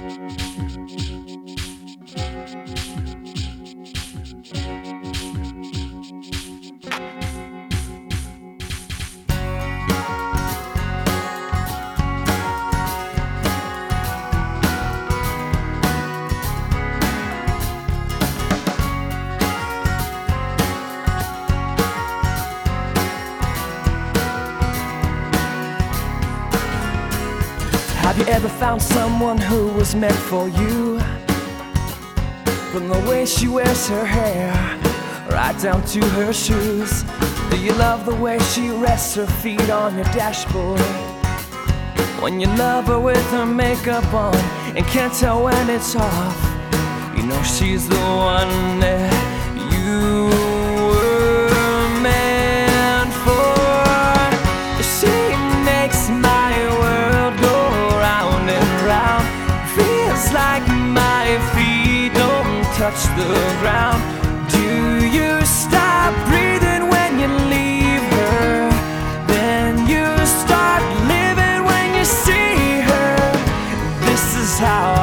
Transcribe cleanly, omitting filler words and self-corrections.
Have you ever found someone who was meant for you? From the way she wears her hair, right down to her shoes. Do you love the way she rests her feet on your dashboard? When you love her with her makeup on and can't tell when it's off, you know she's the one that you were meant for. She makes my world go round and round. Feels like my feet don't touch the ground. Do you stop breathing when you leave her? Then you start living when you see her. This is how